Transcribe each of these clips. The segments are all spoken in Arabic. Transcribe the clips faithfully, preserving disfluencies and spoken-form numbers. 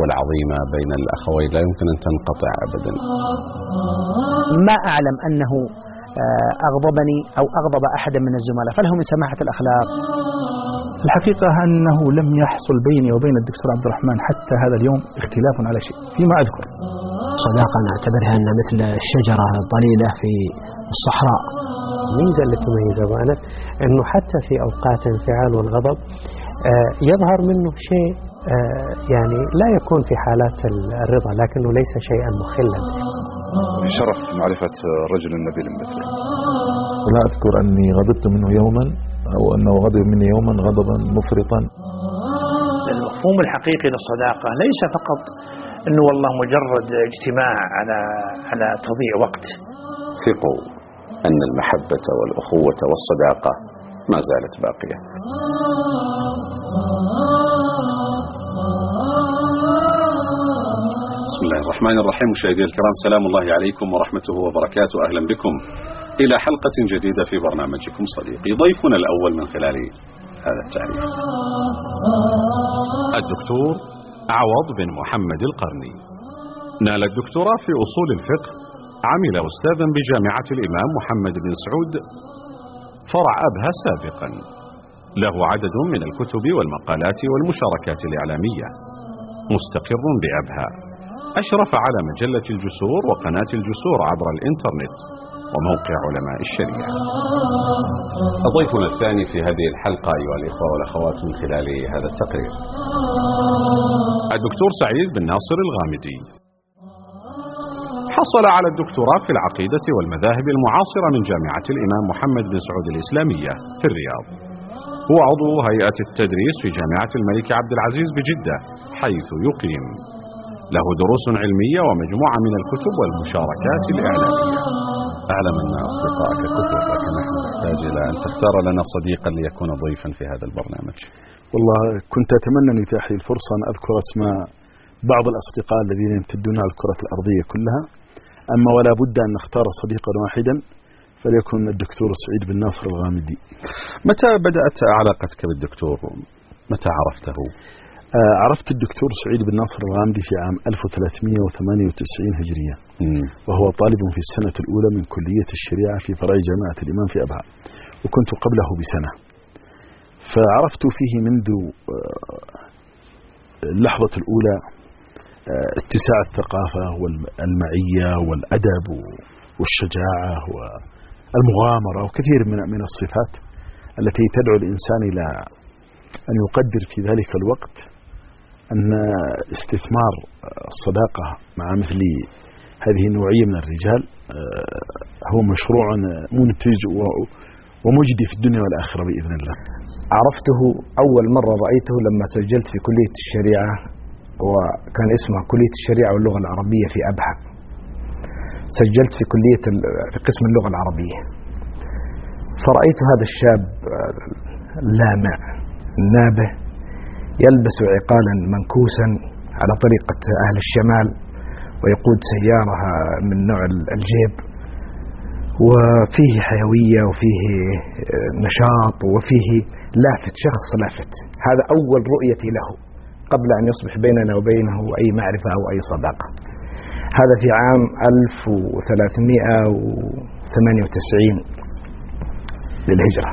العظيمة بين الأخوين لا يمكن أن تنقطع أبدا. ما أعلم أنه أغضبني أو أغضب أحدا من الزملاء، فله من سماحة الأخلاق. الحقيقة أنه لم يحصل بيني وبين الدكتور عبد الرحمن حتى هذا اليوم اختلاف على شيء فيما أذكر. صداقة نعتبرها أنها مثل الشجرة الضليلة في الصحراء. الميزة اللي تميز أبو أنس أنه حتى في أوقات الانفعال والغضب يظهر منه شيء يعني لا يكون في حالات الرضا، لكنه ليس شيئا مخلا. شرف معرفة رجل نبيل مثله. لا أذكر أني غضبت منه يوما أو أنه غضب مني يوما غضبا مفرطا. المفهوم الحقيقي للصداقة ليس فقط أنه والله مجرد اجتماع على على تضييع وقت. ثقوا أن المحبة والأخوة والصداقة ما زالت باقية. بسم الله الرحمن الرحيم. مشاهدي الكرام، سلام الله عليكم ورحمته وبركاته. أهلا بكم إلى حلقة جديدة في برنامجكم صديقي. ضيفنا الأول من خلال هذا التعريف الدكتور عوض بن محمد القرني. نال الدكتوراه في أصول الفقه، عمل أستاذا بجامعة الإمام محمد بن سعود فرع أبها سابقا. له عدد من الكتب والمقالات والمشاركات الإعلامية. مستقر بأبها. أشرف على مجلة الجسور وقناة الجسور عبر الإنترنت وموقع علماء الشريعة. ضيفنا الثاني في هذه الحلقة أيها الإخوة والأخوات من خلال هذا التقرير الدكتور سعيد بن ناصر الغامدي. حصل على الدكتوراه في العقيدة والمذاهب المعاصرة من جامعة الإمام محمد بن سعود الإسلامية في الرياض. هو عضو هيئة التدريس في جامعة الملك عبد العزيز بجدة حيث يقيم. له دروس علمية ومجموعة من الكتب والمشاركات الإعلامية. أعلم أن أصدقائك كثر، لكن نحن نحتاج إلى أن تختار لنا صديقا ليكون ضيفا في هذا البرنامج. والله كنت أتمنى أن يتاح لي الفرصة أن أذكر أسماء بعض الأصدقاء الذين يمتدون على الكرة الأرضية كلها، أما ولا بد أن نختار صديقا واحدا فليكن الدكتور سعيد بن ناصر الغامدي. متى بدأت علاقتك بالدكتور؟ متى عرفته؟ آه عرفت الدكتور سعيد بن ناصر الغامدي في عام ألف وثلاثمئة وثمانية وتسعين هجرية، م. وهو طالب في السنة الأولى من كلية الشريعة في فرع جامعة الإمام في أبها، وكنت قبله بسنة. فعرفت فيه منذ اللحظة الأولى اتساع الثقافة والمعية والأدب والشجاعة والمغامرة وكثير من من الصفات التي تدعو الإنسان إلى أن يقدر في ذلك الوقت أن استثمار الصداقة مع مثل هذه النوعية من الرجال هو مشروع منتج ومجدي في الدنيا والآخرة بإذن الله. عرفته أول مرة رأيته لما سجلت في كلية الشريعة، وكان اسمها كلية الشريعة واللغة العربية في أبها. سجلت في كلية في قسم اللغة العربية، فرأيت هذا الشاب اللامع النابه يلبس عقالا منكوسا على طريقة أهل الشمال، ويقود سيارة من نوع الجيب، وفيه حيوية وفيه نشاط وفيه لافت، شخص لافت. هذا أول رؤيتي له قبل أن يصبح بيننا وبينه أي معرفة أو أي صداقة. هذا في عام ألف وثلاثمئة وثمانية وتسعين للهجرة.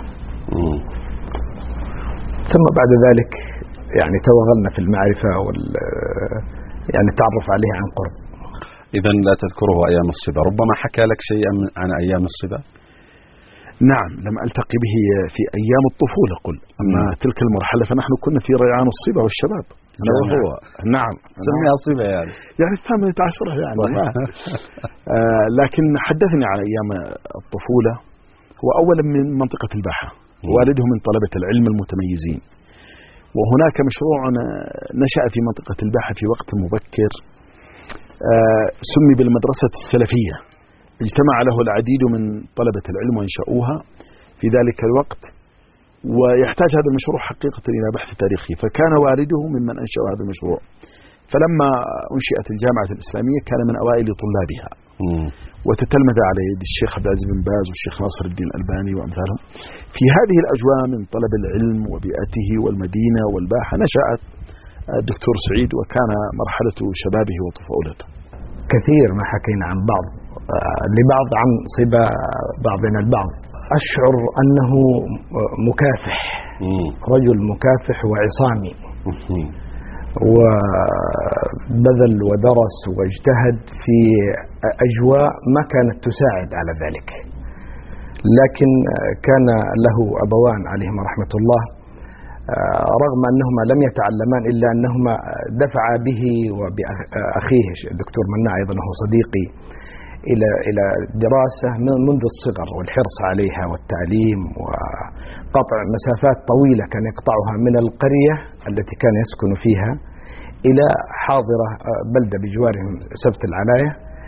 ثم بعد ذلك يعني توغلنا في المعرفة وال يعني التعرف عليه عن قرب. إذا لا تذكره أيام الصبا، ربما حكى لك شيئا عن أيام الصبا؟ نعم، لم ألتقي به في أيام الطفولة قل، أما م. تلك المرحلة فنحن كنا في ريعان الصبا والشباب. أنا وهو. نعم. سميها صبا يعني. يعني الثامنة عشرة يعني. آه لكن حدثني عن أيام الطفولة. هو أولا من منطقة الباحة، والده من طلبة العلم المتميزين، وهناك مشروع نشأ في منطقة الباحة في وقت مبكر آه سمي بالمدرسة السلفية. اجتمع له العديد من طلبة العلم وانشأوها في ذلك الوقت، ويحتاج هذا المشروع حقيقة إلى بحث تاريخي، فكان والده ممن أنشأ هذا المشروع. فلما أنشئت الجامعة الإسلامية كان من أوائل طلابها، م. وتتلمذ على يد الشيخ عبد العزيز بن باز والشيخ ناصر الدين الألباني وأمثالهم. في هذه الأجواء من طلب العلم وبيئته والمدينة والباحة نشأت الدكتور سعيد وكان مرحلة شبابه وطفولته؟ كثير ما حكينا عن بعض لبعض عن صبا بعضنا البعض. أشعر أنه مكافح، رجل مكافح وعصامي، وبذل ودرس واجتهد في أجواء ما كانت تساعد على ذلك، لكن كان له أبوان عليهما رحمة الله، رغم أنهما لم يتعلمان إلا أنهما دفعا به وبأخيه الدكتور مناع أيضا وهو صديقي إلى إلى دراسة منذ الصغر والحرص عليها والتعليم وقطع مسافات طويلة كان يقطعها من القرية التي كان يسكن فيها إلى حاضرة بلدة بجوارهم سبت العلاية،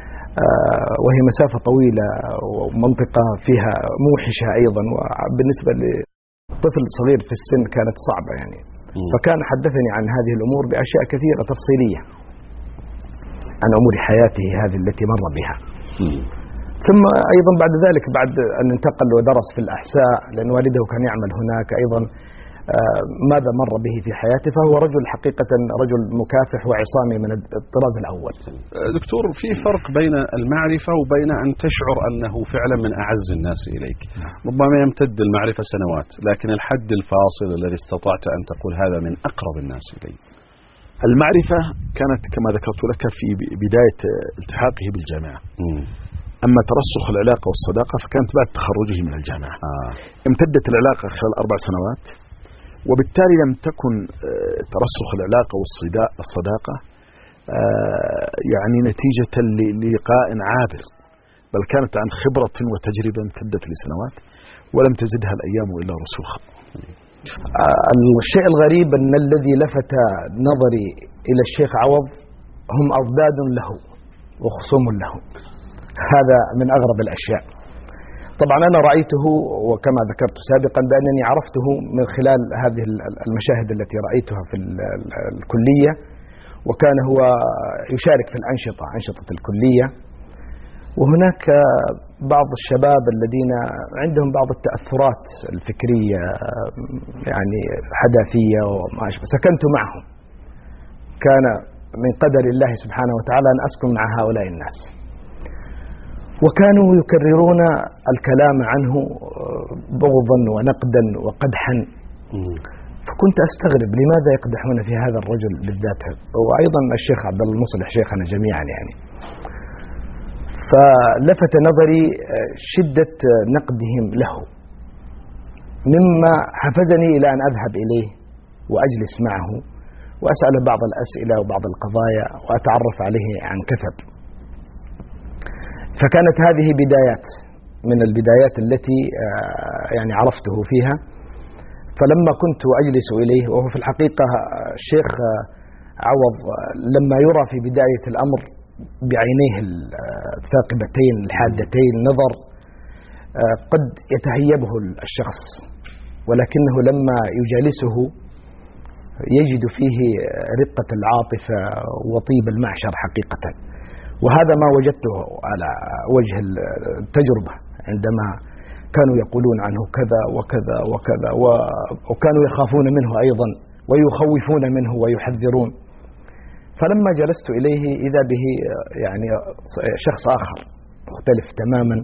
وهي مسافة طويلة ومنطقة فيها موحشة أيضا، وبالنسبة لطفل صغير في السن كانت صعبة يعني. فكان حدثني عن هذه الأمور بأشياء كثيرة تفصيلية عن أمور حياته هذه التي مر بها. ثم أيضا بعد ذلك بعد أن انتقل ودرس في الأحساء لأن والده كان يعمل هناك أيضا ماذا مر به في حياته، فهو رجل حقيقة رجل مكافح وعصامي من الطراز الأول. دكتور، في فرق بين المعرفة وبين أن تشعر أنه فعلا من أعز الناس إليك. ربما يمتد المعرفة سنوات، لكن الحد الفاصل الذي استطعت أن تقول هذا من أقرب الناس إلي. المعرفة كانت كما ذكرت لك في بداية التحاقه بالجامعة، أما ترسخ العلاقة والصداقة فكانت بعد تخرجه من الجامعة. آه. امتدت العلاقة خلال أربع سنوات، وبالتالي لم تكن ترسخ العلاقة والصداقة يعني نتيجة للقاء عابر، بل كانت عن خبرة وتجربة امتدت لسنوات ولم تزدها الأيام إلا رسوخا. الشيء الغريب أن الذي لفت نظري إلى الشيخ عوض هم أضداد له وخصوم له، هذا من أغرب الأشياء. طبعا أنا رأيته وكما ذكرت سابقا بأنني عرفته من خلال هذه المشاهد التي رأيتها في الكلية، وكان هو يشارك في الأنشطة أنشطة الكلية، وهناك بعض الشباب الذين عندهم بعض التأثرات الفكرية يعني حداثية وما أشبه، سكنت معهم. كان من قدر الله سبحانه وتعالى أن أسكن مع هؤلاء الناس، وكانوا يكررون الكلام عنه بغضا ونقدا وقدحا، فكنت أستغرب لماذا يقدحون في هذا الرجل بالذات، وأيضا الشيخ عبد الله المصلح شيخنا جميعا يعني. فلفت نظري شدة نقدهم له، مما حفزني إلى أن أذهب إليه وأجلس معه وأسأل بعض الأسئلة وبعض القضايا وأتعرف عليه عن كثب. فكانت هذه بدايات من البدايات التي يعني عرفته فيها. فلما كنت أجلس إليه، وهو في الحقيقة الشيخ عوض لما يرى في بداية الأمر بعينيه الثاقبتين الحادتين نظر قد يتهيبه الشخص، ولكنه لما يجالسه يجد فيه رقة العاطفة وطيب المعشر حقيقة. وهذا ما وجدته على وجه التجربة عندما كانوا يقولون عنه كذا وكذا وكذا، وكانوا يخافون منه أيضا ويخوفون منه ويحذرون. فلما جلست إليه إذا به يعني شخص آخر مختلف تماما،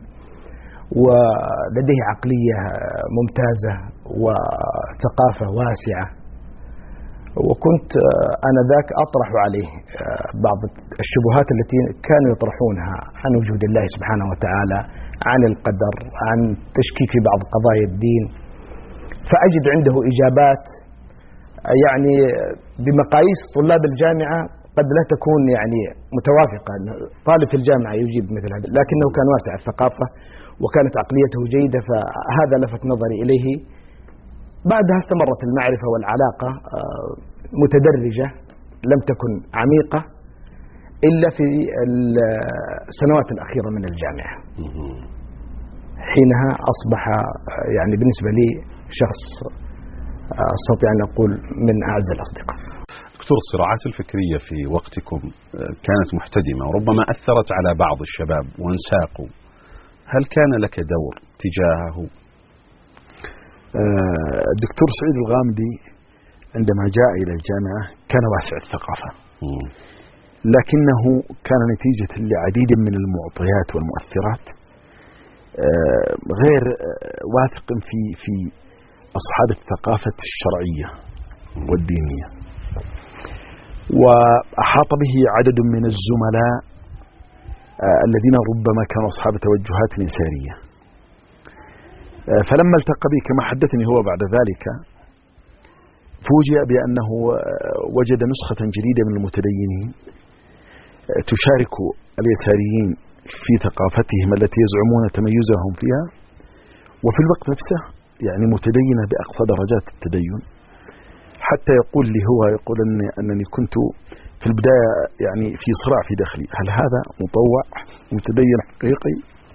ولديه عقلية ممتازة وثقافة واسعة. وكنت أنا ذاك أطرح عليه بعض الشبهات التي كانوا يطرحونها عن وجود الله سبحانه وتعالى، عن القدر، عن تشكيك في بعض قضايا الدين، فأجد عنده إجابات يعني بمقاييس طلاب الجامعة قد لا تكون يعني متوافقة. طالب في الجامعة يجيب مثل هذا، لكنه كان واسع الثقافة وكانت عقليته جيدة، فهذا لفت نظري إليه. بعدها استمرت المعرفة والعلاقة متدرجة لم تكن عميقة إلا في السنوات الأخيرة من الجامعة، حينها أصبح يعني بالنسبة لي شخص أستطيع أن أقول من أعز الأصدقاء. دكتور، الصراعات الفكرية في وقتكم كانت محتدمة وربما أثرت على بعض الشباب وانساقوا، هل كان لك دور تجاهه؟ الدكتور سعيد الغامدي عندما جاء إلى الجامعة كان واسع الثقافة، لكنه كان نتيجة لعديد من المعطيات والمؤثرات غير واثق في في أصحاب الثقافة الشرعية والدينية، وأحاط به عدد من الزملاء الذين ربما كانوا أصحاب توجهات يسارية. فلما التقى بي كما حدثني هو بعد ذلك فوجئ بأنه وجد نسخة جديدة من المتدينين تشارك اليساريين في ثقافتهم التي يزعمون تميزهم فيها، وفي الوقت نفسه يعني متدينة بأقصى درجات التدين، حتى يقول لي هو يقول أني, أنني كنت في البداية يعني في صراع في داخلي، هل هذا مطوع متدين حقيقي؟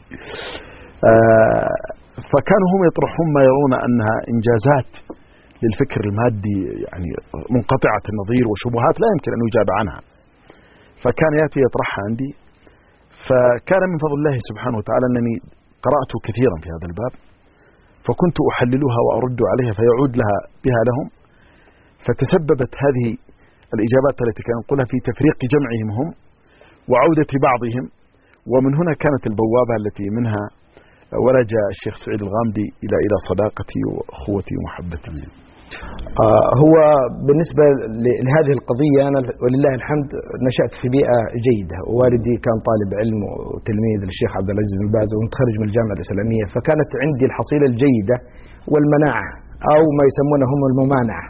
آه فكانوا هم يطرحون ما يرون أنها إنجازات للفكر المادي يعني منقطعة النظير وشبهات لا يمكن أن يجاب عنها، فكان يأتي يطرحها عندي. فكان من فضل الله سبحانه وتعالى أنني قرأت كثيرا في هذا الباب، فكنت أحللها وأرد عليها فيعود لها بها لهم، فتسببت هذه الإجابات التي كان نقولها في تفريق جمعهم هم وعودة بعضهم، ومن هنا كانت البوابة التي منها ولج الشيخ سعيد الغامدي إلى إلى صداقتي وأخوتي ومحبتي. آه هو بالنسبة لهذه القضية أنا ولله الحمد نشأت في بيئة جيدة، ووالدي كان طالب علم وتلميذ للشيخ عبد العزيز بن باز ومتخرج من الجامعة الإسلامية، فكانت عندي الحصيلة الجيدة والمناعة أو ما يسمونه هم الممانعة،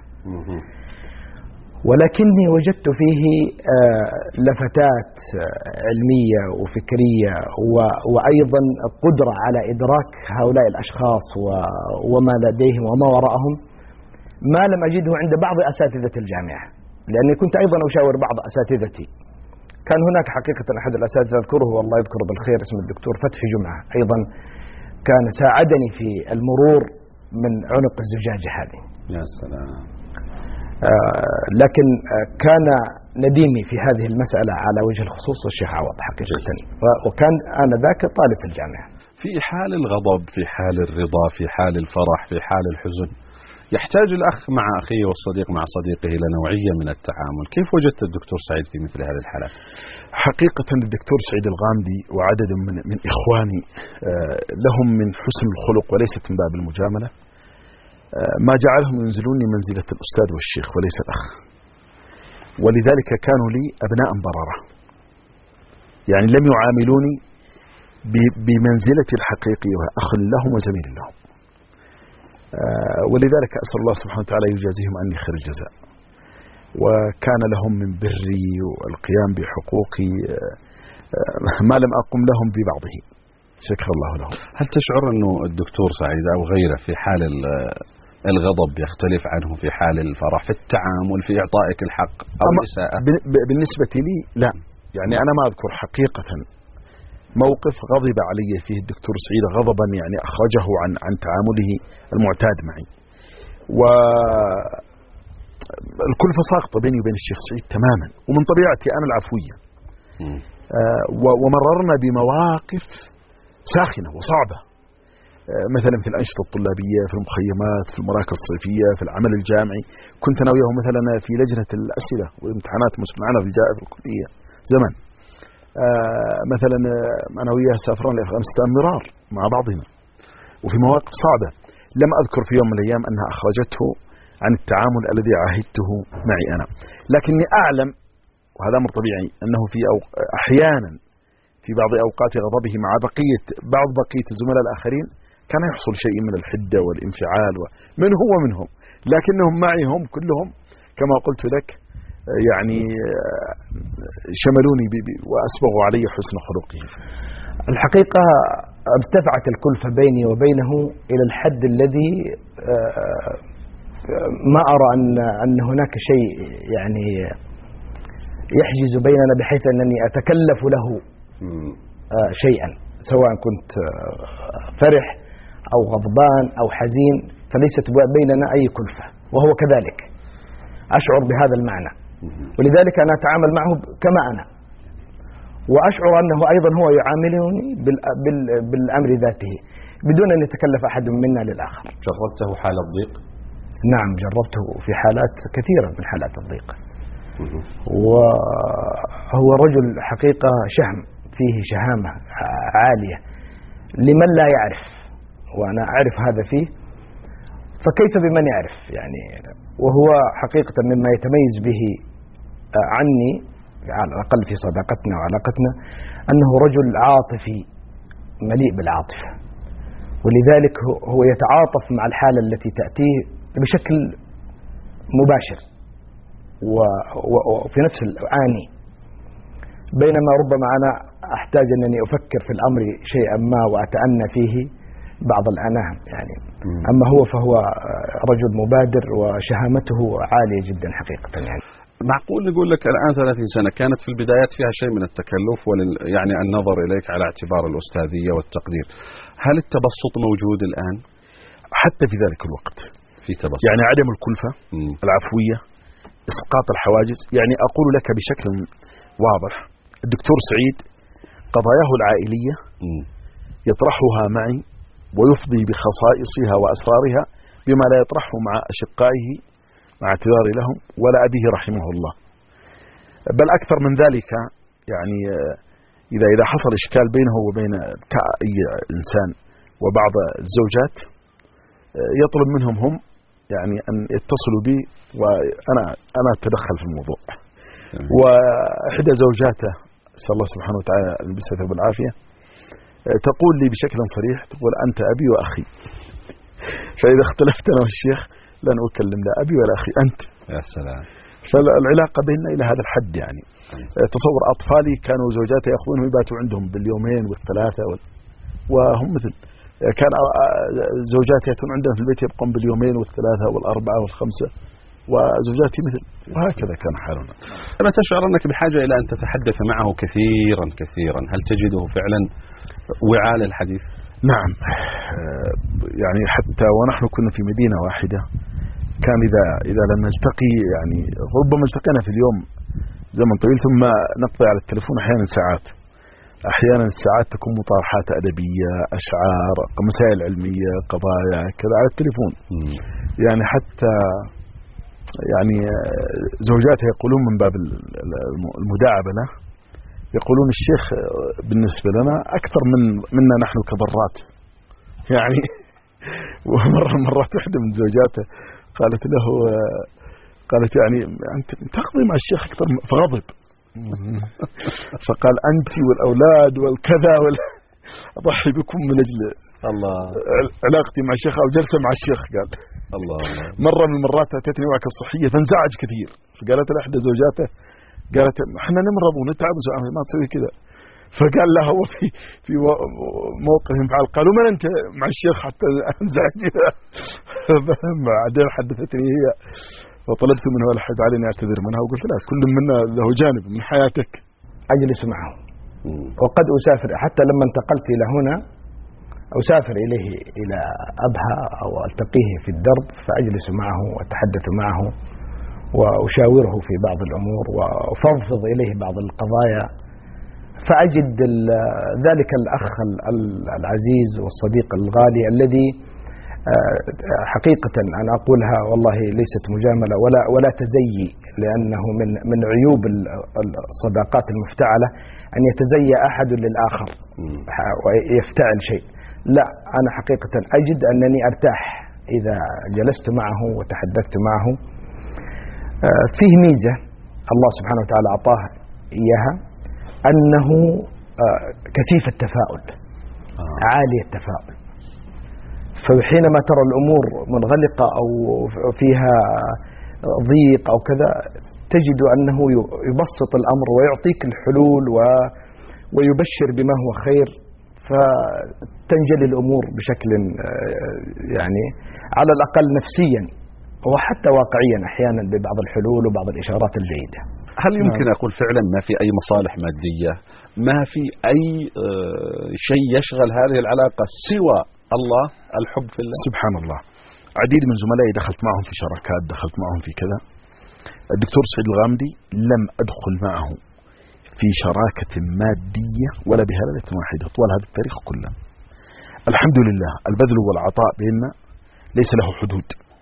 ولكني وجدت فيه لفتات علمية وفكرية وأيضا قدرة على إدراك هؤلاء الأشخاص وما لديهم وما وراءهم ما لم أجده عند بعض أساتذة الجامعة، لأني كنت أيضا أشاور بعض أساتذتي. كان هناك حقيقة أحد الأساتذة أذكره والله يذكره بالخير اسمه الدكتور فتحي جمعة، أيضا كان ساعدني في المرور من عنق الزجاجة هذه. يا سلام. آه لكن آه كان نديمي في هذه المسألة على وجه الخصوص الشيخ عوض حقيقة، وكان أنا ذاك طالب في الجامعة. في حال الغضب، في حال الرضا، في حال الفرح، في حال الحزن، يحتاج الأخ مع أخيه والصديق مع صديقه إلى نوعية من التعامل. كيف وجدت الدكتور سعيد في مثل هذه الحالات؟ حقيقة الدكتور سعيد الغامدي وعدد من, من إخواني آه لهم من حسن الخلق وليست من باب المجاملة ما جعلهم ينزلوني منزلة الأستاذ والشيخ وليس الأخ، ولذلك كانوا لي أبناء بررة، يعني لم يعاملوني بمنزلة الحقيقي وأخ لهم وزميل لهم، ولذلك أسأل الله سبحانه وتعالى يجازيهم عني خير الجزاء. وكان لهم من بري والقيام بحقوقي ما لم أقم لهم ببعضه، شكر الله لهم. هل تشعر أنه الدكتور سعيد أو غيره في حال الغضب يختلف عنه في حال الفرح، في التعامل، في إعطائك الحق أو الإساءة؟ بالنسبة لي لا، يعني أنا ما أذكر حقيقة موقف غضب علي فيه الدكتور سعيد غضبا يعني أخرجه عن عن تعامله المعتاد معي، والكلفة ساقطة بيني وبين الشيخ سعيد تماما، ومن طبيعتي أنا العفوية. آه ومررنا بمواقف ساخنة وصعبة، آه مثلا في الأنشطة الطلابية، في المخيمات، في المراكز الصيفية، في العمل الجامعي. كنت أنا وياه مثلا في لجنة الأسئلة والامتحانات مسمعنا في الجائزة الكلية زمن. آه مثلا أنا وياه سافرنا لأفغانستان مرار مع بعضنا، وفي مواقف صعبة لم أذكر في يوم من الأيام أنها أخرجته عن التعامل الذي عاهدته معي أنا. لكني أعلم، وهذا أمر طبيعي، أنه في أو أحيانا في بعض أوقات غضبه مع بقية بعض بقية الزملاء الآخرين كان يحصل شيء من الحدة والانفعال من هو منهم، لكنهم معي هم كلهم كما قلت لك يعني شملوني وأسبغوا علي حسن خلقهم. الحقيقة ارتفعت الكلفة بيني وبينه إلى الحد الذي ما أرى أن أن هناك شيء يعني يحجز بيننا بحيث أنني أتكلف له شيئا، سواء كنت فرح أو غضبان أو حزين، فليست بيننا أي كلفة، وهو كذلك أشعر بهذا المعنى، ولذلك أنا أتعامل معه كما أنا، وأشعر أنه أيضا هو يعاملني بالأمر ذاته بدون أن يتكلف أحد منا للآخر. جربته حال الضيق؟ نعم جربته في حالات كثيرة من حالات الضيق، وهو رجل حقيقة شهم، فيه شهامة عالية لمن لا يعرف، وأنا أعرف هذا فيه، فكيف بمن يعرف يعني. وهو حقيقة مما يتميز به عني على الأقل في صداقتنا وعلاقتنا أنه رجل عاطفي مليء بالعاطفة، ولذلك هو يتعاطف مع الحالة التي تأتيه بشكل مباشر وفي نفس الآن، بينما ربما أنا أحتاج أنني أفكر في الأمر شيئا ما وأتأنى فيه بعض الأناه يعني. أما هو فهو رجل مبادر وشهامته عالية جدا حقيقة يعني. معقول نقول لك الآن ثلاثين سنة كانت في البدايات فيها شيء من التكلف ولل يعني النظر إليك على اعتبار الأستاذية والتقدير، هل التبسط موجود الآن؟ حتى في ذلك الوقت في تبسط، يعني عدم الكلفة، مم. العفوية، إسقاط الحواجز. يعني أقول لك بشكل واضح، الدكتور سعيد قضاياه العائلية مم. يطرحها معي ويفضي بخصائصها وأسرارها بما لا يطرحه مع أشقائه مع اعتذاري لهم ولا أبيه رحمه الله. بل أكثر من ذلك، يعني إذا إذا حصل إشكال بينه وبين كأي إنسان وبعض الزوجات يطلب منهم هم يعني أن يتصلوا بي وأنا أنا أتدخل في الموضوع. وإحدى زوجاته نسأل الله سبحانه وتعالى يلبسها بالعافية تقول لي بشكل صريح، تقول أنت أبي وأخي، فإذا اختلفت أنا والشيخ لن أكلم لا أبي ولا أخي، أنت. يا سلام. فالعلاقة بيننا إلى هذا الحد يعني. تصور أطفالي كانوا زوجاتي يأخذونهم يباتوا عندهم باليومين والثلاثة وال... وهم مثل كان زوجاتي يأتون عندنا في البيت يبقون باليومين والثلاثة والأربعة والخمسة، وزوجاتي مثل، وهكذا كان حالنا. أما تشعر أنك بحاجة إلى أن تتحدث معه كثيرا كثيرا، هل تجده فعلا وعاء للحديث؟ نعم، يعني حتى ونحن كنا في مدينة واحدة كان إذا إذا لم نلتقي يعني ربما التقينا في اليوم زمن طويل، ثم نقضي على التلفون أحيانا ساعات، أحيانا الساعات تكون مطارحات أدبية، أشعار، مسائل علمية، قضايا كذا على التلفون. يعني حتى يعني زوجاته يقولون من باب المداعبة له، يقولون الشيخ بالنسبة لنا أكثر من منا نحن كضرات يعني. ومرة مرات واحدة من زوجاته قالت له، قالت يعني أنت تقضي مع الشيخ أكثر، فغضب فقال أنت والأولاد والكذا وال... أضحي بكم من أجل الله علاقتي مع الشيخ أو جلسة مع الشيخ. قال الله. مرة من المرات أتتني وعكة الصحية فانزعج كثير، فقالت له إحدى زوجاته، قالت احنا نمرض ونتعب ما تسوي كذا، فقال لها هو في في موقف فعل، قالوا من أنت مع الشيخ حتى انزعج. بعدين حدثتني هي وطلبت منه الحد علي أن أعتذر منها، وقلت لا، كل منا له جانب من حياتك. أجلس معه، وقد أسافر حتى لما انتقلت إلى هنا أسافر إليه إلى أبها أو ألتقيه في الدرب، فأجلس معه وأتحدث معه وأشاوره في بعض الأمور وأفضفض إليه بعض القضايا، فأجد ذلك الأخ العزيز والصديق الغالي الذي حقيقة أنا أقولها والله ليست مجاملة ولا ولا تزيي، لأنه من من عيوب الصداقات المفتعلة أن يتزيى أحد للآخر ويفتعل شيء. لا، أنا حقيقة أجد أنني أرتاح إذا جلست معه وتحدثت معه. فيه ميزة الله سبحانه وتعالى أعطاه إياها، أنه كثيف التفاؤل، عالي التفاؤل، فحينما ترى الأمور منغلقة أو فيها ضيق أو كذا تجد أنه يبسط الأمر ويعطيك الحلول ويبشر بما هو خير، فتنجلي الأمور بشكل يعني على الأقل نفسيا وحتى واقعيا أحيانا ببعض الحلول وبعض الإشارات الجيدة. هل يمكن أقول فعلا ما في أي مصالح مادية، ما في أي شيء يشغل هذه العلاقة سوى الله، الحب في الله؟ سبحان الله. عديد من زملائي دخلت معهم في شراكات، دخلت معهم في كذا. الدكتور سعيد الغامدي لم أدخل معه في شراكة مادية ولا بهلالة واحدة طوال هذا التاريخ كله. الحمد لله، البذل والعطاء بيننا ليس له حدود،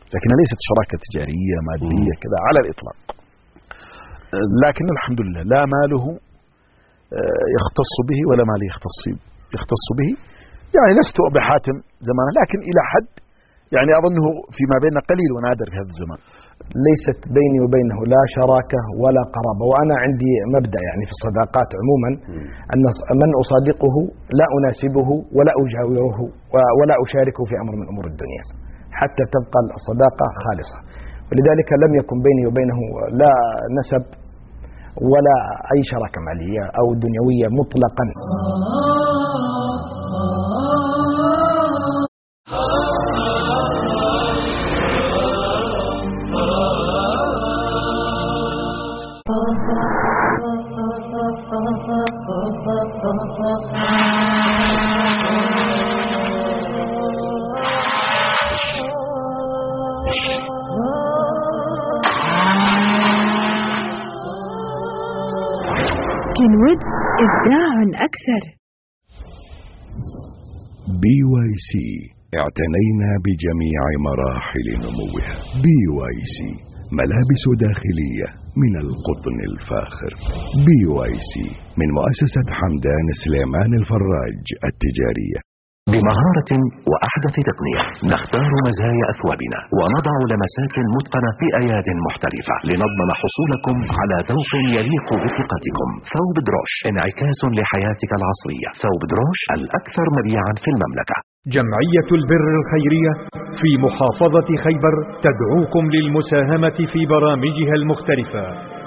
لكنها ليست شراكة تجارية مادية كذا على الإطلاق. لكن الحمد لله لا ماله يختص به ولا مالي يختص يختص به. يعني لست بحاتم زمانه، لكن إلى حد يعني أظنه فيما بيننا قليل ونادر في هذا الزمان. ليست بيني وبينه لا شراكة ولا قرابة. وأنا عندي مبدأ يعني في الصداقات عموما أن من أصادقه لا أناسبه ولا أجاوره ولا أشاركه في أمر من أمور الدنيا حتى تبقى الصداقة خالصة. ولذلك لم يكن بيني وبينه لا نسب ولا أي شراكة مالية أو دنيوية مطلقا. كنود إبداع أكثر. بي واي سي اعتنينا بجميع مراحل نموها. بي واي سي ملابس داخلية من القطن الفاخر. بي واي سي من مؤسسة حمدان سليمان الفراج التجارية. بمهارة وأحدث تقنية نختار مزايا أثوابنا ونضع لمسات متقنة بأياد محترفة لنضمن حصولكم على ذوق يليق بثقتكم. ثوب دروش انعكاس لحياتك العصرية. ثوب دروش الأكثر مبيعا في المملكة. جمعية البر الخيرية في محافظة خيبر تدعوكم للمساهمة في برامجها المختلفة.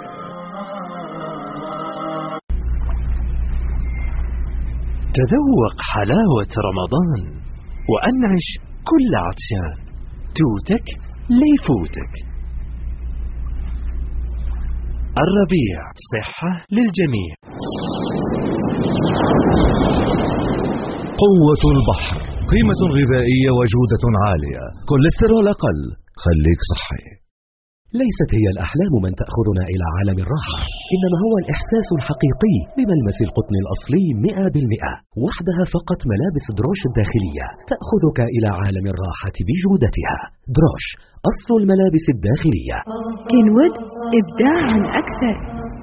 تذوق حلاوة رمضان وأنعش كل عطشان. توتك ليفوتك. الربيع صحة للجميع. قوة البحر، قيمة غذائية وجودة عالية، كوليسترول أقل، خليك صحي. ليست هي الأحلام من تأخذنا إلى عالم الراحة، إنما هو الإحساس الحقيقي بملمس القطن الأصلي مئة بالمئة. وحدها فقط ملابس دروش الداخلية تأخذك إلى عالم الراحة بجودتها. دروش أصل الملابس الداخلية. كنود إبداع أكثر.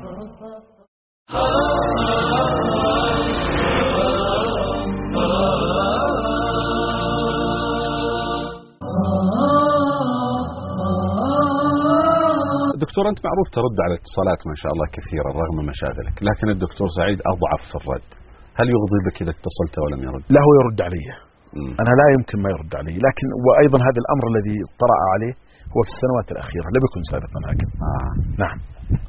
دكتور أنت معروف ترد على اتصالات ما شاء الله كثيرا رغم مشاغلك، لكن الدكتور سعيد أضعف في الرد. هل يغضي بك إذا اتصلت ولم يرد؟ لا، هو يرد علي. مم. أنا لا يمكن ما يرد علي، لكن وأيضا هذا الأمر الذي طرأ عليه هو في السنوات الأخيرة، لم يكن سابقا هكذا. آه. نعم.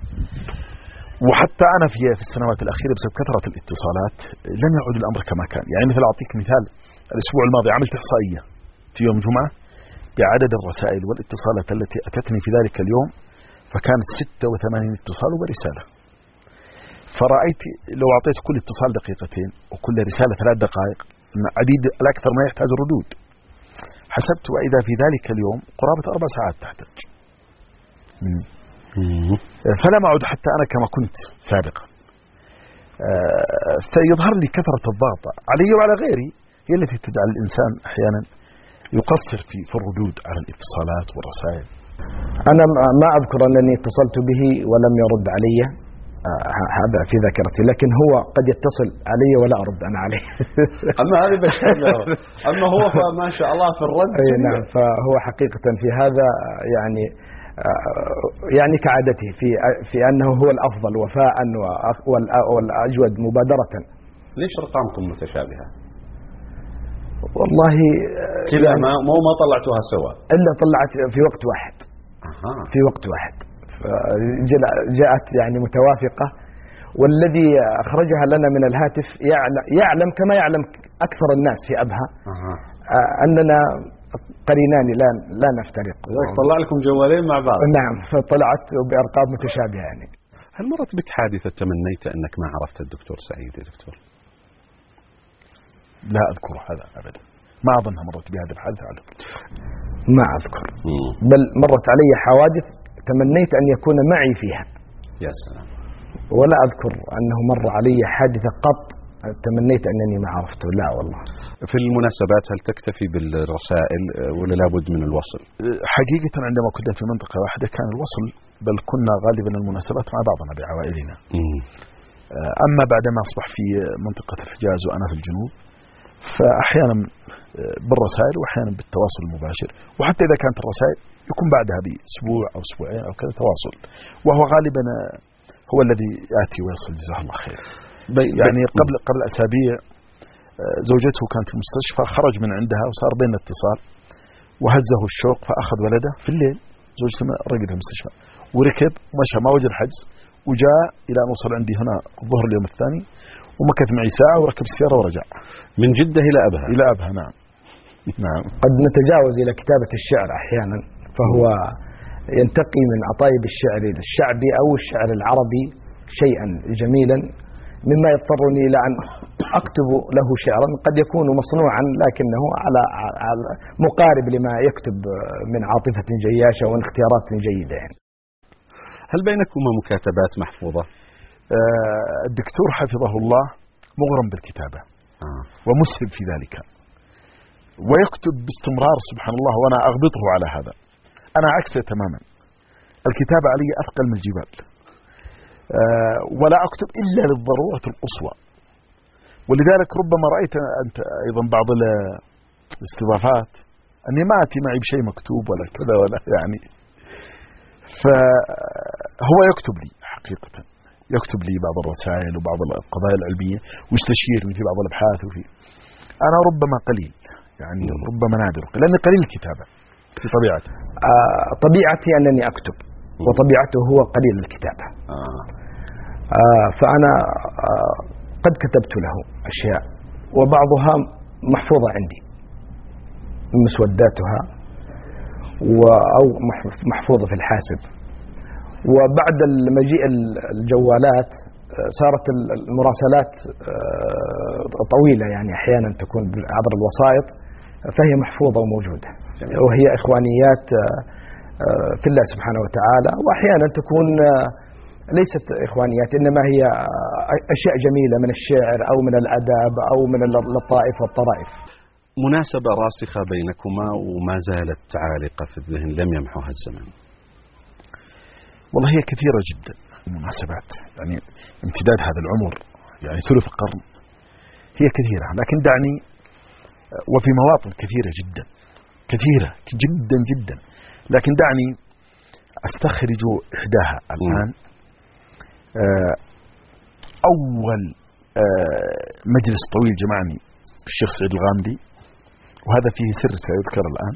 وحتى أنا في في السنوات الأخيرة بسبب كثرة الاتصالات لم يعد الأمر كما كان. يعني مثل أعطيك مثال، الأسبوع الماضي عملت إحصائية في يوم جمعة بعدد الرسائل والاتصالات التي أتتني في ذلك اليوم، فكانت ستة وثمانين اتصال ورسالة. فرأيت لو أعطيت كل اتصال دقيقتين وكل رسالة ثلاث دقائق عديد الأكثر ما يحتاج ردود. حسبت وإذا في ذلك اليوم قرابة أربع ساعات تحتاج. فلم أعد حتى أنا كما كنت سابقا. فيظهر لي كثرة الضغط علي وعلى غيري هي التي تجعل الإنسان أحيانا يقصر في في الردود على الاتصالات والرسائل. أنا ما أذكر أنني اتصلت به ولم يرد علي، هذا في ذاكرتي، لكن هو قد يتصل علي ولا أرد أنا عليه. أما هذه بشكل أما هو فما شاء الله في الرد. أي نعم، فهو حقيقة في هذا يعني يعني كعادته في في أنه هو الأفضل وفاء والأجود مبادرة. ليش أرقامكم متشابهة؟ والله كذا يعني ما مو ما طلعتوها سوا إلا طلعت في وقت واحد. أها. في وقت واحد جاءت يعني متوافقة، والذي أخرجها لنا من الهاتف يعلم كما يعلم أكثر الناس في أبها أها. أننا قرينان لا لا نفترق. طلع لكم جوالين مع بعض. نعم، فطلعت بأرقام متشابهة. يعني هل مرت بك حادثة تمنيت أنك ما عرفت الدكتور سعيد يا دكتور؟ لا أذكر هذا أبدا، ما أظنها مرت بهذا الحادث على ما أذكر. بل مرت علي حوادث تمنيت أن يكون معي فيها. يا سلام. ولا أذكر أنه مر علي حادثة قط تمنيت أنني ما عرفته. لا والله. في المناسبات هل تكتفي بالرسائل ولا لابد من الوصل؟ حقيقة عندما كنا في منطقة واحدة كان الوصل، بل كنا غالبا المناسبات مع بعضنا بعوائلنا. أما بعدما أصبح في منطقة الحجاز وأنا في الجنوب فأحيانا بالرسائل وأحيانا بالتواصل المباشر، وحتى إذا كانت الرسائل يكون بعدها بأسبوع أو أسبوعين أو كذا تواصل، وهو غالبا هو الذي يأتي ويصل جزاه الله خير. يعني قبل قبل أسابيع زوجته كانت في المستشفى، خرج من عندها وصار بيننا اتصال وهزه الشوق فأخذ ولده في الليل، زوجته رقد في المستشفى وركب ومشى ما وجد حجز وجاء إلى أن وصل عندي هنا الظهر اليوم الثاني ومكث معي ساعة وركب السيارة ورجع من جدة إلى أبها. إلى أبها نعم. نعم. قد نتجاوز إلى كتابة الشعر أحيانا، فهو ينتقي من عطايب الشعر الشعبي أو الشعر العربي شيئا جميلا مما يضطرني إلى أن أكتب له شعرا قد يكون مصنوعا لكنه على مقارب لما يكتب من عاطفة جياشة واختيارات جيدة. يعني هل بينكما مكاتبات محفوظة؟ آه الدكتور حفظه الله مغرم بالكتابة آه. ومسرب في ذلك ويكتب باستمرار سبحان الله، وأنا أغبطه على هذا. أنا عكسه تماما، الكتابة علي أثقل من الجبال. آه ولا أكتب إلا للضرورة القصوى، ولذلك ربما رأيت أنت أيضا بعض الاستضافات أني ما أتي معي بشيء مكتوب ولا كذا ولا يعني، فهو يكتب لي حقيقة، يكتب لي بعض الرسائل وبعض القضايا العلمية ويستشيرني في بعض الأبحاث وفي أنا ربما قليل يعني ربما نادر لأني قليل الكتابة في طبيعتي. آه طبيعتي أنني أكتب وطبيعته هو قليل الكتابة. آه. آه فأنا آه قد كتبت له أشياء وبعضها محفوظة عندي مسوداتها أو محفوظة في الحاسب، وبعد المجيء الجوالات صارت المراسلات طويلة يعني أحيانا تكون عبر الوسائط فهي محفوظة وموجودة، وهي إخوانيات في الله سبحانه وتعالى، وأحيانا تكون ليست إخوانيات إنما هي أشياء جميلة من الشعر أو من الأدب أو من اللطائف والطرائف. مناسبة راسخة بينكما وما زالت عالقة في الذهن لم يمحوها الزمن؟ والله هي كثيرة جدا المناسبات، يعني امتداد هذا العمر يعني ثلث قرن، هي كثيرة، لكن دعني وفي مواطن كثيرة جدا كثيرة جدا جدا، لكن دعني أستخرج إحداها الآن. أول مجلس طويل جمعني الشيخ سعيد الغامدي، وهذا فيه سر سيذكر الآن.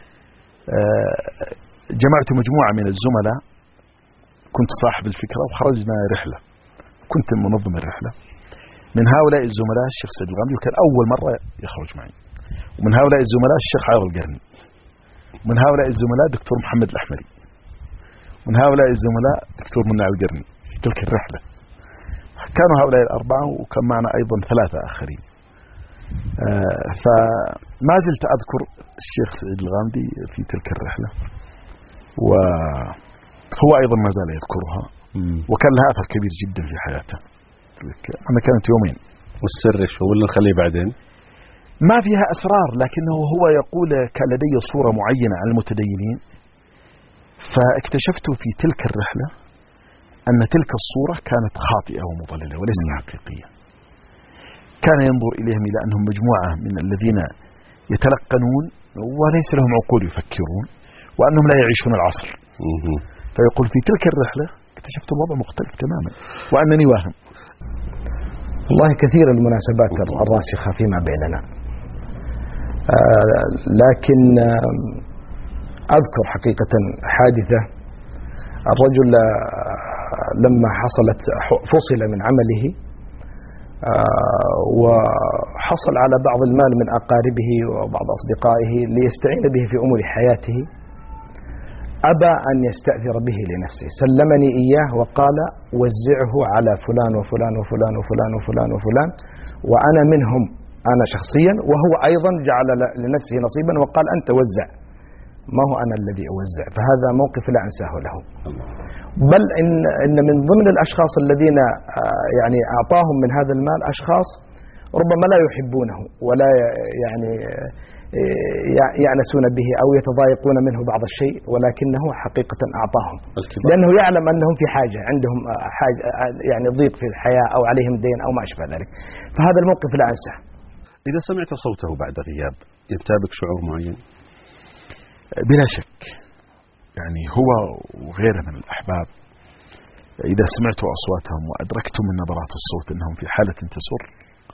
جمعت مجموعة من الزملاء، كنت صاحب الفكرة وخرجنا رحلة، كنت منظم الرحلة. من هؤلاء الزملاء الشيخ سعيد الغامدي وكان أول مرة يخرج معي، ومن هؤلاء الزملاء الشيخ عايض القرني، من هؤلاء الزملاء دكتور محمد الأحمري، من هؤلاء الزملاء دكتور منع القرني في تلك الرحلة. كانوا هؤلاء الأربعة وكان معنا أيضا ثلاثة آخرين. آه فما زلت أذكر الشيخ سعيد الغامدي في تلك الرحلة، وهو أيضا ما زال يذكرها، وكان لها أثر كبير جدا في حياته. أنا كانت يومين. والسر شو اللي نخليه بعدين؟ ما فيها أسرار، لكنه هو يقول كان لدي صورة معينة عن المتدينين، فاكتشفت في تلك الرحلة أن تلك الصورة كانت خاطئة ومضللة وليست حقيقية. كان ينظر إليهم إلى أنهم مجموعة من الذين يتلقنون وليس لهم عقول يفكرون، وأنهم لا يعيشون العصر. فيقول في تلك الرحلة اكتشفت الوضع مختلف تماما وأنني واهم. والله كثير المناسبات الراسخة فيما بيننا، آه لكن آه أذكر حقيقة حادثة. الرجل آه لما حصلت فصل من عمله آه وحصل على بعض المال من أقاربه وبعض أصدقائه ليستعين به في أمور حياته، أبى أن يستأثر به لنفسه، سلمني إياه وقال وزعه على فلان وفلان وفلان وفلان وفلان وفلان وأنا منهم أنا شخصيا، وهو أيضا جعل لنفسه نصيبا وقال أنت وزع، ما هو أنا الذي أوزع. فهذا موقف لا أنساه له. بل إن, إن من ضمن الأشخاص الذين يعني أعطاهم من هذا المال أشخاص ربما لا يحبونه ولا يعني يأنسون به أو يتضايقون منه بعض الشيء، ولكنه حقيقة أعطاهم لأنه يعلم أنهم في حاجة، عندهم حاجة يعني ضيق في الحياة أو عليهم دين أو ما أشبه ذلك. فهذا الموقف لا أنساه. إذا سمعت صوته بعد غياب ينتابك شعور معين؟ بلا شك، يعني هو وغيره من الأحباب إذا سمعت أصواتهم وأدركت من نبرات الصوت أنهم في حالة تسر،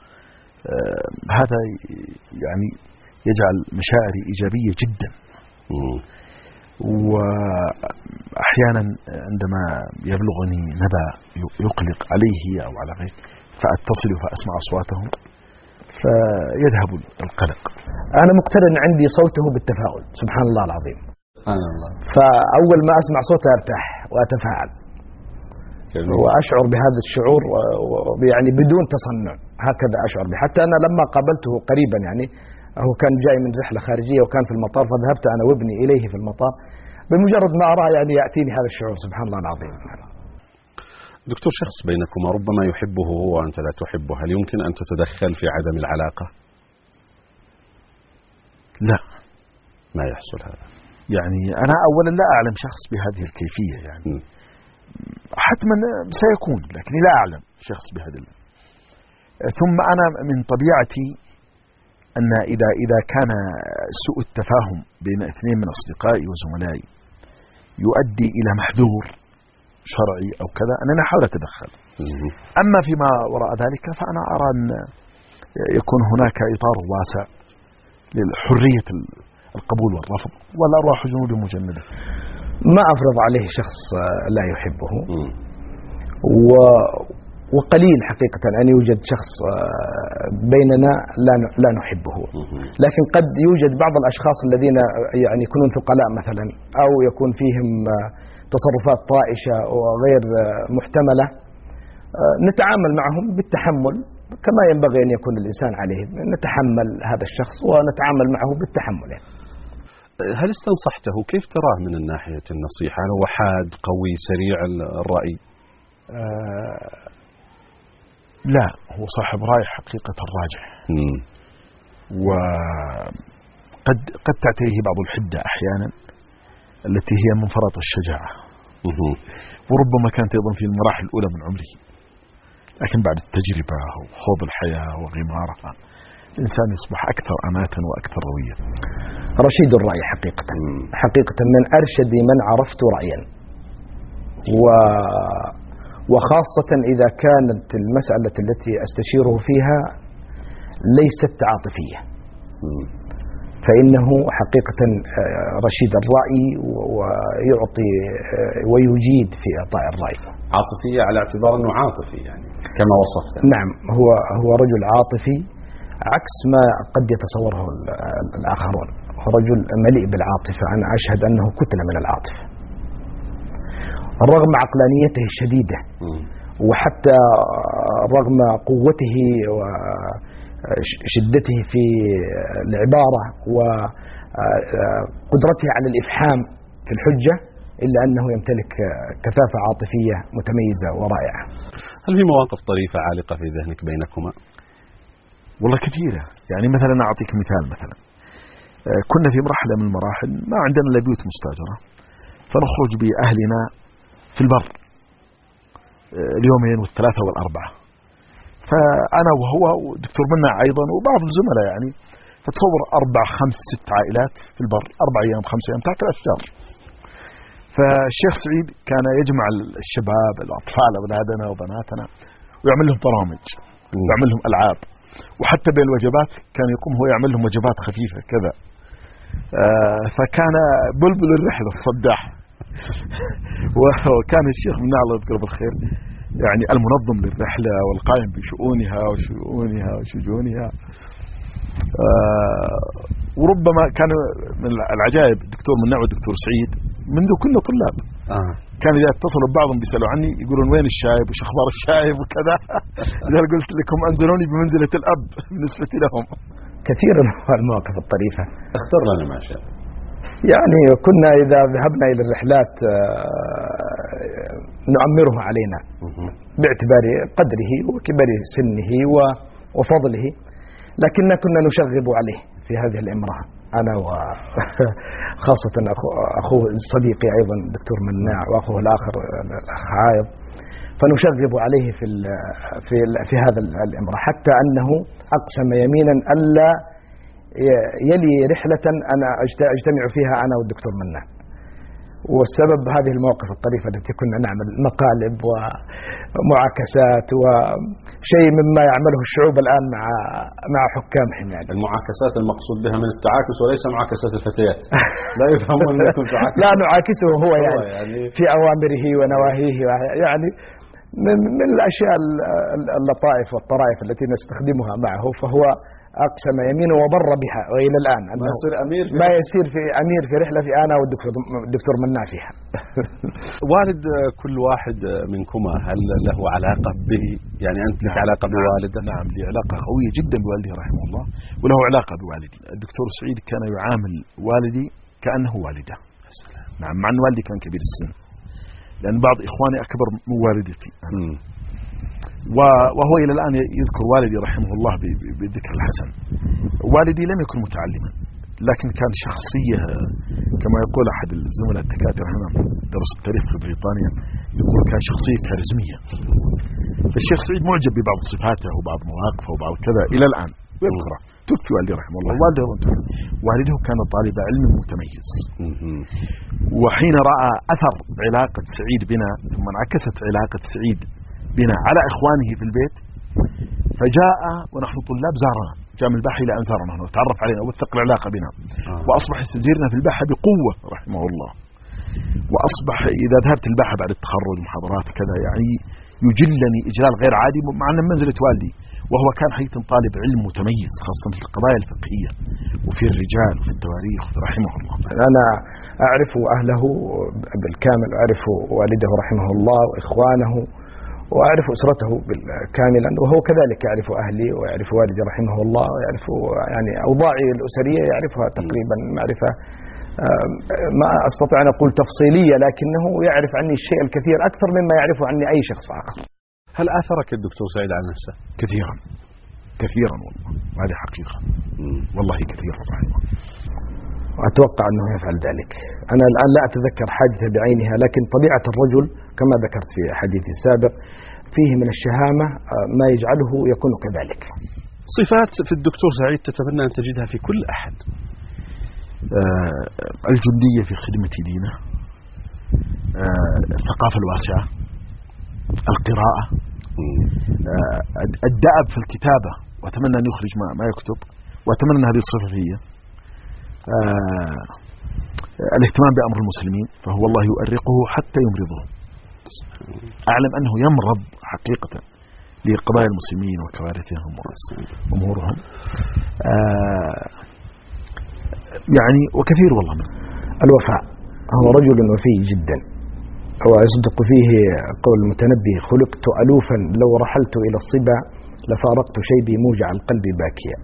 هذا يعني يجعل مشاعري إيجابية جدا. وأحيانا عندما يبلغني نبأ يقلق عليه أو على غيره فأتصل فأسمع أصواتهم فيذهب القلق. أنا مقترن عندي صوته بالتفاؤل، سبحان الله العظيم. سبحان الله. فأول ما أسمع صوته أرتاح وأتفاعل وأشعر بهذا الشعور يعني بدون تصنع، هكذا أشعر به. حتى أنا لما قابلته قريبا، يعني هو كان جاي من رحلة خارجية وكان في المطار، فذهبت أنا وابني إليه في المطار، بمجرد ما أرى يعني يأتيني هذا الشعور، سبحان الله العظيم. دكتور، شخص بينكما ربما يحبه هو وأنت لا تحبه، هل يمكن أن تتدخل في عدم العلاقة؟ لا، ما يحصل هذا. يعني أنا أولا لا أعلم شخص بهذه الكيفية، يعني م. حتما سيكون، لكني لا أعلم شخص بهذا. ثم أنا من طبيعتي أن إذا إذا كان سوء التفاهم بين اثنين من أصدقائي وزملائي يؤدي إلى محذور شرعي أو كذا، أنا أحاول أتدخل. أما فيما وراء ذلك فأنا أرى أن يكون هناك إطار واسع للحرية القبول والرفض، والأرواح جنود مجندة. ما أفرض عليه شخص لا يحبه، و وقليل حقيقة أن يوجد شخص بيننا لا لا نحبه، لكن قد يوجد بعض الأشخاص الذين يعني يكونون ثقلاء مثلا، أو يكون فيهم تصرفات طائشة وغير محتملة، نتعامل معهم بالتحمل كما ينبغي أن يكون الإنسان عليه، نتحمل هذا الشخص ونتعامل معه بالتحمل. هل استنصحته؟ كيف تراه من الناحية النصيحة؟ هل هو حاد قوي سريع الرأي؟ آه لا، هو صاحب رأي حقيقة راجح، وقد قد تعتريه بعض الحدة أحيانا التي هي من فرط الشجاعة، وربما كانت أيضا في المراحل الأولى من عمره، لكن بعد التجربة وخوض الحياة وغمارها الإنسان يصبح أكثر أماتا وأكثر روية. رشيد الرأي حقيقة، حقيقة من أرشد من عرفت رأيا، و وخاصة إذا كانت المسألة التي أستشيره فيها ليست عاطفية، فإنه حقيقة رشيد الرأي ويعطي ويجيد في إعطاء الرأي. عاطفية على اعتبار أنه عاطفي يعني كما وصفت. نعم، هو هو رجل عاطفي عكس ما قد يتصوره الآخرون، رجل مليء بالعاطفة. أنا أشهد أنه كتلة من العاطفة رغم عقلانيته الشديدة، وحتى رغم قوته وشدته في العبارة وقدرته على الإفحام في الحجة، إلا أنه يمتلك كثافة عاطفية متميزة ورائعة. هل في مواقف طريفة عالقة في ذهنك بينكما؟ والله كثيرة. يعني مثلا أعطيك مثال، مثلا كنا في مرحلة من المراحل ما عندنا إلا بيوت مستأجرة، فنخرج بأهلنا في البر اليومين والثلاثة والأربعة، فأنا وهو ودكتور منع أيضا وبعض الزملاء، يعني فتصور أربع خمس ست عائلات في البر، أربع أيام خمس أيام تحت الأشجار. فالشيخ سعيد كان يجمع الشباب الأطفال أولادنا وبناتنا ويعمل لهم برامج ويعمل لهم ألعاب، وحتى بين الوجبات كان يقوم هو يعمل لهم وجبات خفيفة كذا. آه فكان بلبل الرحلة الصداح. وكان الشيخ من الله يذكره بالخير يعني المنظم للرحلة والقائم بشؤونها وشؤونها وشجونها. آه وربما كان من العجائب الدكتور منع والدكتور سعيد منذ كنا طلاب آه. كان إذا اتصلوا ببعضهم بيسألوا عني يقولون وين الشايب وش أخبار الشايب وكذا. إذا قلت لكم أنزلوني بمنزلة الأب بالنسبة لهم. كثير من المواقف الطريفة. اختر لنا ما شاء. يعني كنا إذا ذهبنا إلى الرحلات نعمرها علينا باعتبار قدره وكبر سنه وفضله، لكننا كنا نشغب عليه في هذه الامرأة، أنا وخاصة أخوه صديقي أيضا الدكتور مناع وأخوه الآخر الأخ عايض، فنشغب عليه في في في هذا الامر، حتى أنه أقسم يمينا ألا يلي رحلة أنا أجتمع فيها أنا والدكتور مناع. والسبب هذه المواقف الطريفة التي كنا نعمل مقالب ومعاكسات وشيء مما يعمله الشعوب الآن مع مع حكامهم. يعني المعاكسات المقصود بها من التعاكس وليس معاكسات الفتيات. لا يفهمون أنكم تعاكسون. لا نعاكسه هو يعني, يعني في أوامره ونواهيه، يعني من, من الأشياء اللطائف والطرائف التي نستخدمها معه. فهو أقسم يمينه وبر بها، وإلى الآن ما يصير أمير في ما يصير في أمير في رحلة في أنا والدكتور الدكتور مناع فيها. والد كل واحد منكما هل له علاقة به؟ يعني أنت لك علاقة بوالده؟ نعم لي علاقة قوية جدا بوالدي رحمه الله، وله علاقة بوالدي. الدكتور سعيد كان يعامل والدي كأنه والده. نعم، مع أن والدي كان كبير السن، لأن بعض إخواني أكبر من والدتي، وهو إلى الآن يذكر والدي رحمه الله بالذكر الحسن. والدي لم يكن متعلما، لكن كان شخصية كما يقول أحد الزملاء الدكاترة هنا درس التاريخ في بريطانيا، يقول كان شخصية كاريزمية. الشيخ سعيد معجب ببعض صفاته وبعض مواقفه وبعض كذا إلى الآن ويذكره. توفي والدي رحمه الله. والده والده كان طالب علم متميز، وحين رأى أثر علاقة سعيد بنا ثم انعكست علاقة سعيد بنا على إخوانه في البيت، فجاء ونحن طلاب زارنا، جاء من الباحة إلى أن زارنا وتعرف علينا ووثق العلاقة بنا، وأصبح يستزيرنا في الباحة بقوة رحمه الله. وأصبح إذا ذهبت الباحة بعد التخرج محاضرات كذا يعني يجلني إجلال غير عادي مع أن منزلة والدي، وهو كان حقيقة طالب علم متميز خاصة في القضايا الفقهية وفي الرجال وفي التواريخ رحمه الله. أنا أعرف أهله بالكامل، أعرف والده رحمه الله وإخوانه، وأعرف أسرته كاملا، وهو كذلك يعرف أهلي ويعرف والدي رحمه الله، ويعرف يعني أوضاعي الأسرية يعرفها تقريبا معرفة ما أستطيع أن أقول تفصيلية، لكنه يعرف عني الشيء الكثير أكثر مما يعرف عني أي شخص آخر. هل آثرك الدكتور سعيد على نفسه؟ كثيرا كثيرا والله، وهذه حقيقة والله كثيرا رحمه. وأتوقع أنه يفعل ذلك. أنا الآن لا أتذكر حادثة بعينها، لكن طبيعة الرجل كما ذكرت في حديثي السابق فيه من الشهامة ما يجعله يكون كذلك. صفات في الدكتور سعيد تتمنى أن تجدها في كل أحد. آه الجندية في خدمة دينه، آه الثقافة الواسعة، القراءة، آه الدأب في الكتابة، وأتمنى أن يخرج ما, ما يكتب، وأتمنى أن هذه الصفة فيه. آه الاهتمام بأمر المسلمين، فهو الله يؤرقه حتى يمرضه. أعلم أنه يمرض حقيقة لقضايا المسلمين وكوارثهم وأمورهم. آه يعني وكثير والله منه. الوفاء، هو رجل وفي جدا، ويصدق فيه قول المتنبي: خلقت ألوفا لو رحلت إلى الصبا لفارقت شيبي موجع القلب باكيا.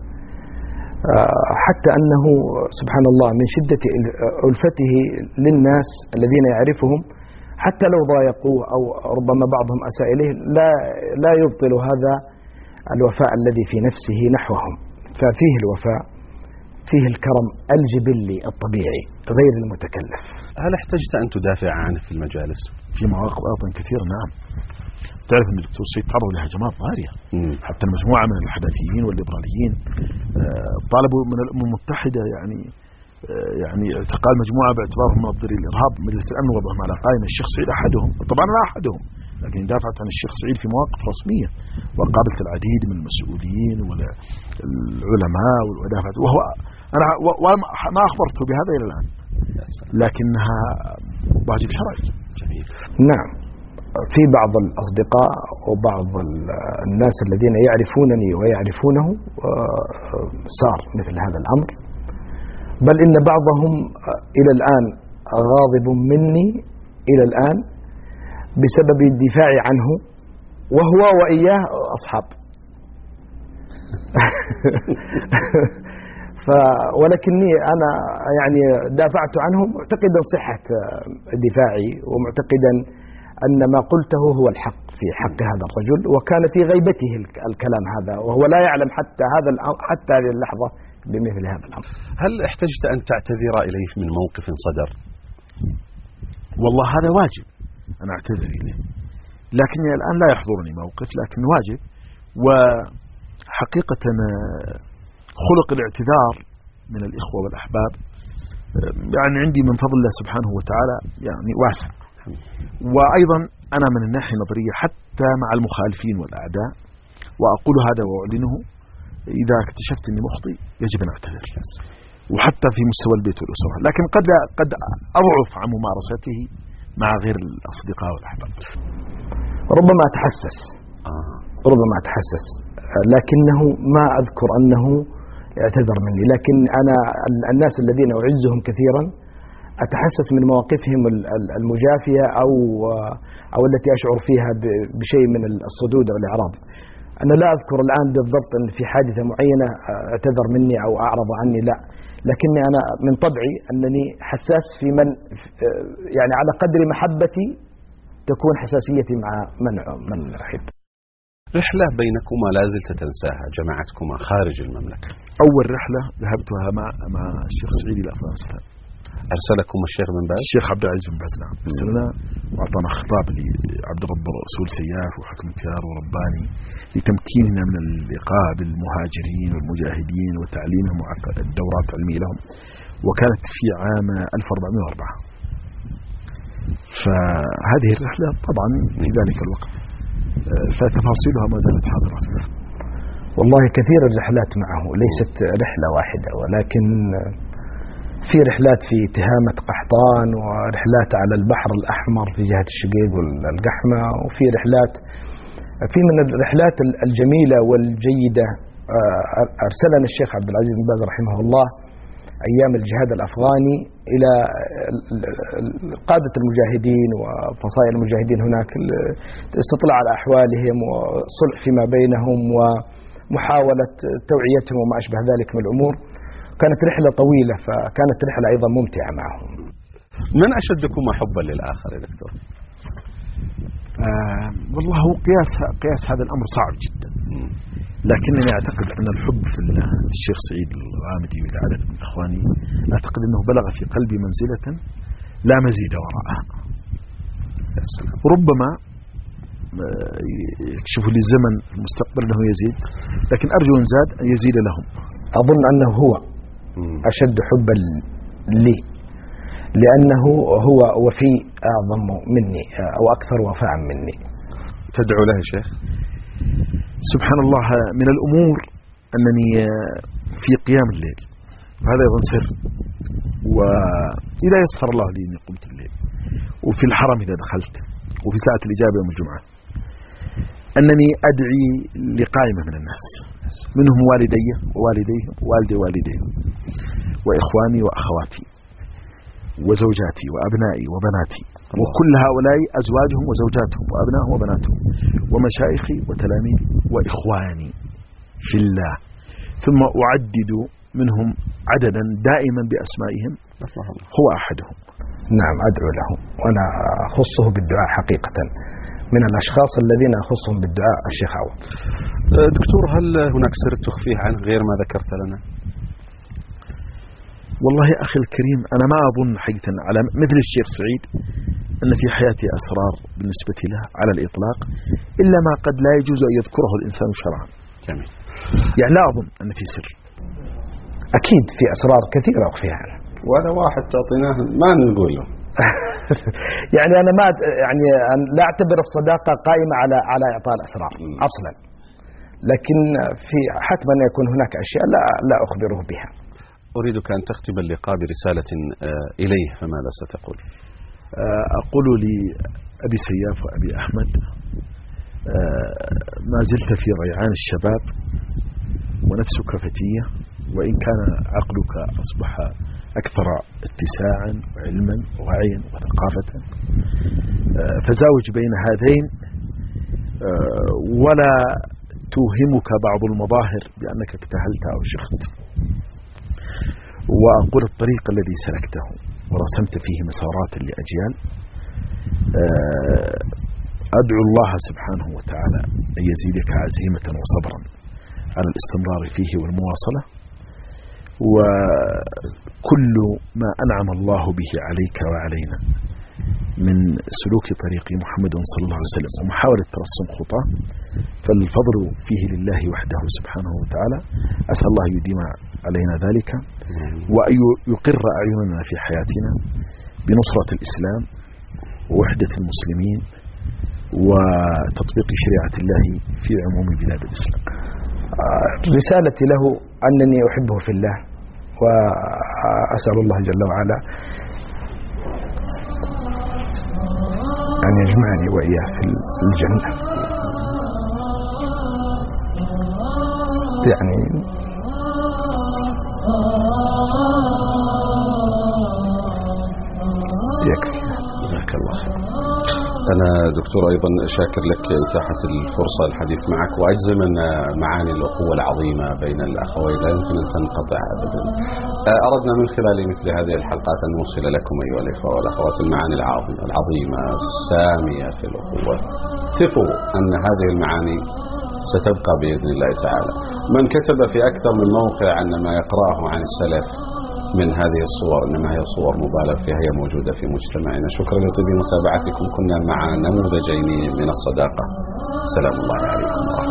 حتى أنه سبحان الله من شدة ألفته للناس الذين يعرفهم، حتى لو ضايقوه أو ربما بعضهم أساء إليه، لا لا يبطل هذا الوفاء الذي في نفسه نحوهم. ففيه الوفاء، فيه الكرم الجبلي الطبيعي غير المتكلف. هل احتجت أن تدافع عنه في المجالس؟ في مواقف أيضا كثيرة. نعم، تعرف أن الدكتور سعيد تعرض لهجمات ضارية، حتى المجموعة من الحداثيين والليبراليين طالبوا من الأمم المتحدة يعني يعني اعتقال مجموعة باعتبارهم منظري الإرهاب. مجلس الأمن وضعهم على قائمة، الشيخ سعيد أحدهم، طبعا لا أحدهم، لكن دافعت عن الشيخ سعيد في مواقف رسمية، وقابلت العديد من المسؤولين والعلماء ودافعت، وهو أنا وما أخبرته بهذا إلى الآن، لكنها واجب شرعي. نعم، في بعض الأصدقاء وبعض الناس الذين يعرفونني ويعرفونه صار مثل هذا الأمر، بل إن بعضهم إلى الآن غاضب مني إلى الآن بسبب الدفاع عنه، وهو وإياه أصحاب. ف ولكني أنا يعني دافعت عنهم معتقدا صحة دفاعي، ومعتقدا أن ما قلته هو الحق في حق هذا الرجل، وكان في غيبته الكلام هذا، وهو لا يعلم حتى هذا حتى هذه اللحظة بمثل هذا الأمر. هل احتجت أن تعتذر إليه من موقف صدر؟ والله هذا واجب أنا أعتذر إليه، لكني الآن لا يحضرني موقف، لكن واجب. وحقيقة خلق الاعتذار من الإخوة والأحباب يعني عندي من فضل الله سبحانه وتعالى يعني واسع. وأيضا أنا من الناحية النظرية حتى مع المخالفين والأعداء، وأقول هذا وأعلنه، إذا اكتشفت أني مخطئ يجب أن أعتذر، وحتى في مستوى البيت والأسرة، لكن قد قد أضعف عن ممارسته مع غير الأصدقاء والأحباب. ربما أتحسس ربما أتحسس لكنه ما أذكر أنه اعتذر مني، لكن أنا الناس الذين أعزهم كثيرا أتحسس من مواقفهم المجافية أو أو التي أشعر فيها بشيء من الصدود أو الإعراض. أنا لا أذكر الآن بالضبط أن في حادثة معينة اعتذر مني أو أعرض عني، لا، لكني أنا من طبعي أنني حساس في من يعني على قدر محبتي تكون حساسيتي مع من من أحب. رحلة بينكما لا زلت تنساها جمعتكما خارج المملكة. أول رحلة ذهبتها مع مع الشيخ سعيد إلى أفغانستان. أرسلكم الشيخ بن باز؟ الشيخ عبد العزيز بن باز، نعم، أرسلنا وأعطانا خطاب لعبد الرب رسول سياف وحكم كيار ورباني لتمكيننا من اللقاء بالمهاجرين والمجاهدين وتعليمهم الدورات العلمية لهم، وكانت في عام ألف وأربعمائة وأربعة. فهذه الرحلة طبعا في ذلك الوقت فتفاصيلها ما زالت حاضرة. والله كثير الرحلات معه، ليست رحلة واحدة، ولكن في رحلات في تهامة قحطان، ورحلات على البحر الأحمر في جهة الشقيق والقحمة، وفي رحلات في من الرحلات الجميلة والجيدة. أرسلنا الشيخ عبد العزيز بن باز رحمه الله أيام الجهاد الأفغاني إلى قادة المجاهدين وفصائل المجاهدين هناك الاستطلاع على أحوالهم والصلح فيما بينهم ومحاولة توعيتهم وما أشبه ذلك من الأمور. كانت رحلة طويلة، فكانت رحلة أيضا ممتعة معهم. من أشدكما حبا للآخر يا دكتور؟ آه والله هو قياس قياس هذا الأمر صعب جدا، لكنني أعتقد أن الحب في الشيخ سعيد الغامدي والعدد من إخواني أعتقد أنه بلغ في قلبي منزلة لا مزيد وراءها. ربما يكشف لي الزمن في المستقبل أنه يزيد، لكن أرجو إن زاد أن يزيد لهم. أظن أنه هو أشد حبا لي، لأنه هو وفي أعظم مني أو أكثر وفاء مني. تدعو له شيخ؟ سبحان الله، من الأمور أنني في قيام الليل، وهذا أيضا سر، وإذا يسر الله لي أني قمت الليل، وفي الحرم إذا دخلت، وفي ساعة الإجابة يوم الجمعة، أنني أدعي لقائمة من الناس، منهم والدي ووالديه ووالدي والديهم وإخواني وأخواتي وزوجاتي وأبنائي وبناتي، وكل هؤلاء أزواجهم وزوجاتهم وأبنائهم وبناتهم ومشايخي وتلاميذي وإخواني في الله، ثم أعدد منهم عددا دائما بأسمائهم، هو أحدهم. نعم، أدعو له، وأنا أخصه بالدعاء حقيقة، من الأشخاص الذين أخصهم بالدعاء الشيخ عوض. دكتور، هل هناك سر تخفيه عنه غير ما ذكرت لنا؟ والله يا أخي الكريم، أنا ما أظن حقيقة على مثل الشيخ سعيد أن في حياتي أسرار بالنسبة له على الإطلاق، إلا ما قد لا يجوز أن يذكره الإنسان شرعا. جميل. يعني لا أظن أن في سر. أكيد في أسرار كثيرة أخفيها عنه، وهذا واحد تعطيناه ما نقول له. يعني أنا ما يعني لا أعتبر الصداقة قائمة على على إعطاء الأسرار أصلا، لكن في حتما يكون هناك أشياء لا لا أخبره بها. أريدك أن تختم اللقاء برسالة إليه، فماذا ستقول؟ أقول لأبي سياف وأبي أحمد: ما زلت في ريعان الشباب ونفسك فتية، وإن كان عقلك أصبح أكثر اتساعا وعلما ووعيا وثقافة، فزاوج بين هذين ولا توهمك بعض المظاهر بأنك اكتهلت أو شخت. وأقول الطريق الذي سلكته ورسمت فيه مسارات لأجيال أدعو الله سبحانه وتعالى أن يزيدك عزيمة وصبرا على الاستمرار فيه والمواصلة، وكل ما أنعم الله به عليك وعلينا من سلوك طريق محمد صلى الله عليه وسلم ومحاولة ترسم خطاه فالفضل فيه لله وحده سبحانه وتعالى. أسأل الله يديم علينا ذلك وأن يقر أعيننا في حياتنا بنصرة الإسلام ووحدة المسلمين وتطبيق شريعة الله في عموم بلاد الإسلام. رسالتي له أنني أحبه في الله، وأسأل الله جل وعلا أن يجمعني وإياه في الجنة. يعني يكفي. جزاك الله خير. أنا دكتور أيضا شاكر لك إتاحة الفرصة الحديث معك، وأجزم أن معاني الأخوة العظيمة بين الأخوين لا يمكن أن تنقطع أبدا. أردنا من خلال مثل هذه الحلقات أن نوصل لكم أيها الإخوة والأخوات المعاني العظيمة السامية في الأخوة. ثقوا أن هذه المعاني ستبقى بإذن الله تعالى. من كتب في أكثر من موقع أن ما يقرأه عن السلف من هذه الصور إنما هي صور مبالغ فيها، هي موجودة في مجتمعنا. شكرا لطيب متابعتكم. كنا مع نموذجين من الصداقة. سلام الله عليكم.